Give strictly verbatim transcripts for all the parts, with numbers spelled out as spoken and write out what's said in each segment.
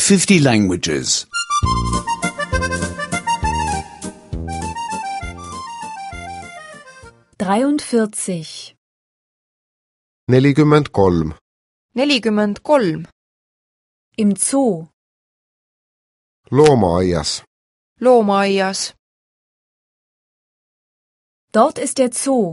fifty languages. dreiundvierzig. nelikümmend kolm. nelikümmend kolm. Im Zoo. Loomaaias. Loomaaias. Dort ist der Zoo.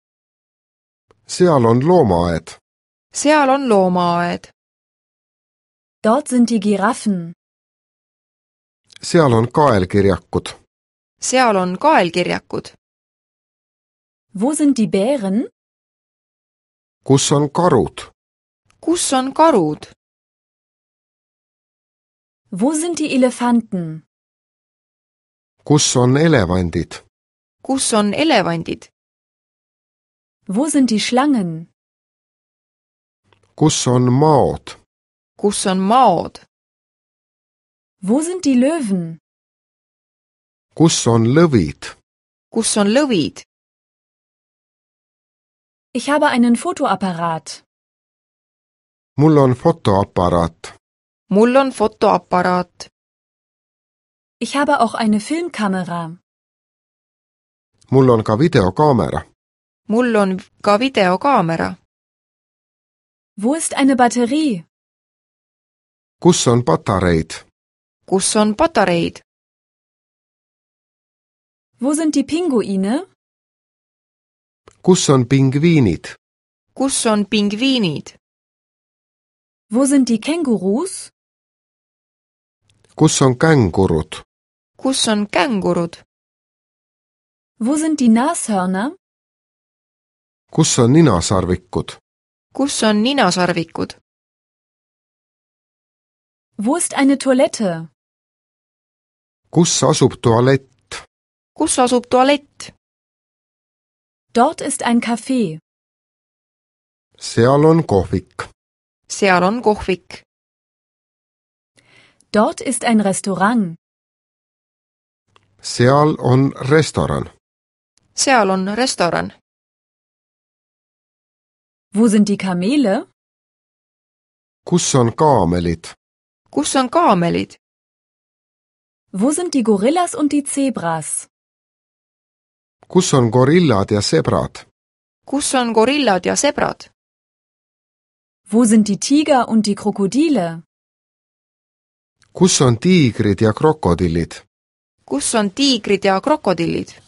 Seal on loomaaed. Seal on loomaaed. Dort sind die Giraffen. Seal on kaelkirjakud. Seal on kaelkirjakud. Wo sind die Bären? Kus on karud? Kus on karud? Wo sind die Elefanten? Kus on elevandid? Kus on elevandid? Wo sind die Schlangen? Kus on maod? Kus on maod? Wo sind die Löwen? Kus on lõvid? Kus on lõvid? Ich habe einen Fotoapparat. Mul on fotoaparaat. Mul on fotoaparaat. Ich habe auch eine Filmkamera. Mul on ka videokaamera. Mul on ka videokaamera. Wo ist eine Batterie? Kus on patareid? Kus on patareid? Wo sind die Pinguine? Kus on pingviinid? Kus on pingviinid? Wo sind die Kängurus? Kus on kängurud? Kus on kängurud? Wo sind die Nashörner? Kus on ninasarvikud? Kus on ninasarvikud? Wo ist eine Toilette? Kus asub tualett? Kus asub tualett? Dort ist ein Café. Seal on kohvik. Seal on kohvik. Dort ist ein Restaurant. Seal on restoran. Seal on restoran. Wo sind die Kamele? Kus on kaamelid? Kus on kaamelid? Wo sind die Gorillas und die Zebras? Kus on gorillad ja sebrad? Kus on gorillad ja sebrad? Wo sind die Tiger und die Krokodile? Kus on tiigrid ja krokodillid? Kus on tiigrid ja krokodillid?